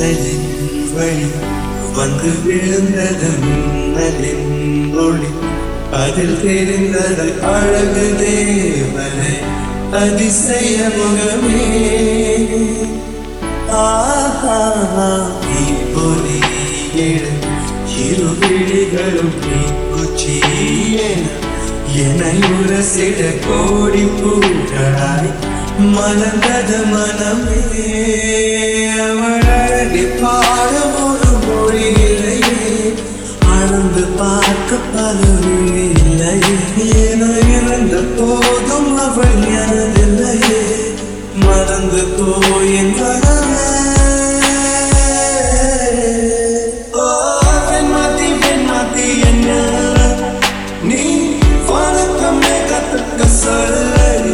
ஜன்னலின் வழி வந்து விழுந்தது மின்னலின் ஒளி. அதில் தெரிந்தது அழகு தேவனை அதிசய முகமே. பொலி இரு விழிகளும் என்னை உரசிட கோடி பூக்களாய் மலர்ந்தது மனமே. அவள் அழகி பாடும் ஒரு மொழி இல்லையே, அளந்து பார்க்க பலவில்லை என இருந்த போதும் அவள் எனதில்லையே, மறந்து போயின் வரவே. வெண்மாத்தி என்ன நீ வணக்கமே கத்துக்க சொல்ல.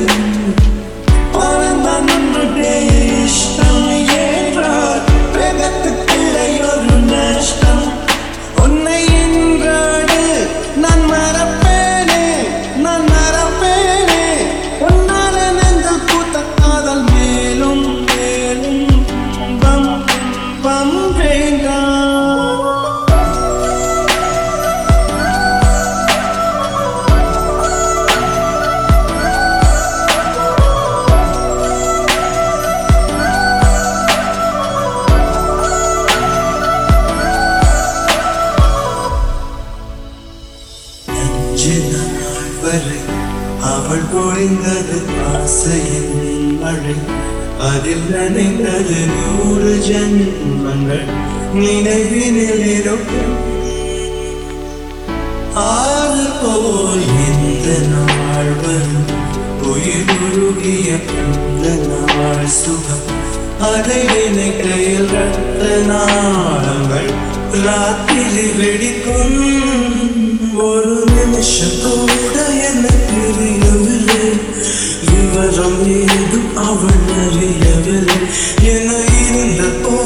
அவள் பொழிந்தது ஆசையின் மழை, அதில் நனைந்தது 100 ஜன்மங்கள் நினைவினில் இருக்கும். ஆறு போல் எந்த நாள் வரும், உயிர் உருகிய அந்த நாள் சுகம், அதை நினைக்கையில் ரத்த நாளங்கள் ராத்திரி வெடிக்கும். ஒரு நிமிஷம் கூட எனக்கு தெரியவில்லை, விவரம் ஏதும் அவள் அறியவில்லை என இருந்த